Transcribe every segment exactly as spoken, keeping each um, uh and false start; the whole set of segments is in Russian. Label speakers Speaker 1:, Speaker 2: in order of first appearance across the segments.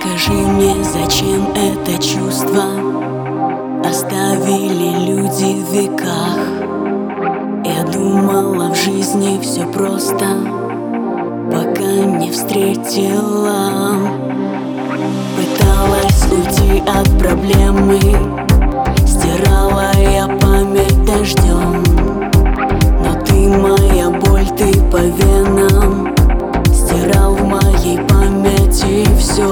Speaker 1: Скажи мне, зачем это чувство оставили люди в веках? Я думала, в жизни все просто, пока не встретила. Пыталась уйти от проблемы, стирала я память дождем. Но ты моя боль, ты по венам стирал в моей памяти все.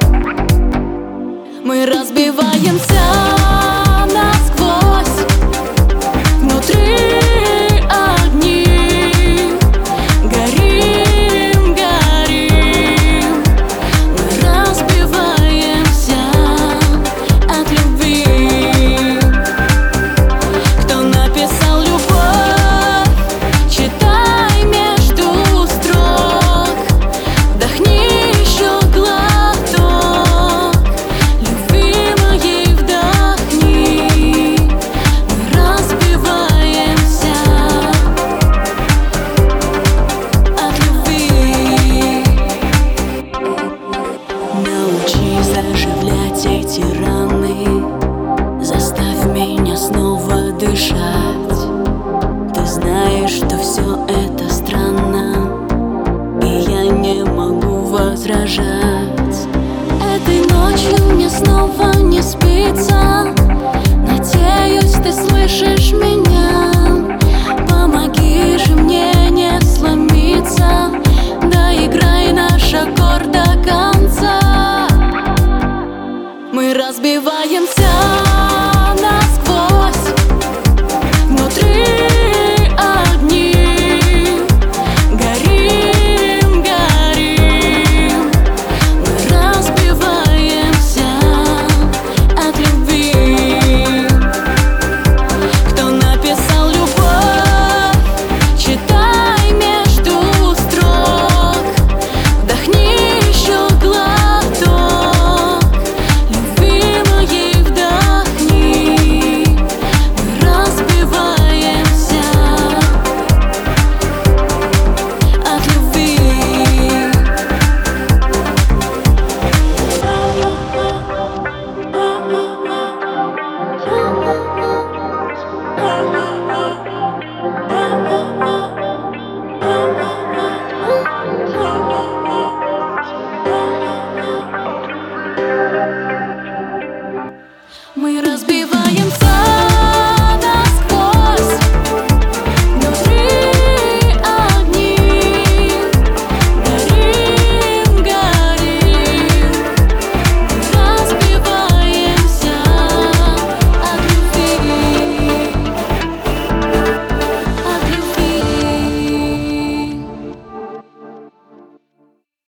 Speaker 1: Мы разбиваемся насквозь, внутри одни, горим, горим. Мы разбиваемся от любви. Кто написал любовь, читай между строк, вдохни еще глоток любви моей, вдохни. Мы разбиваемся от любви. Научи заживлять эти раны, заставь меня снова дышать. Ты знаешь, что все это странно, и я не могу возражать. Этой ночью мне снова не спится.